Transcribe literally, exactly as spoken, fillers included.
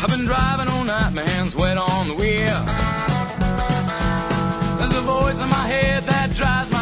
I've been driving all night, my hands wet on the wheel. There's a voice in my head that drives me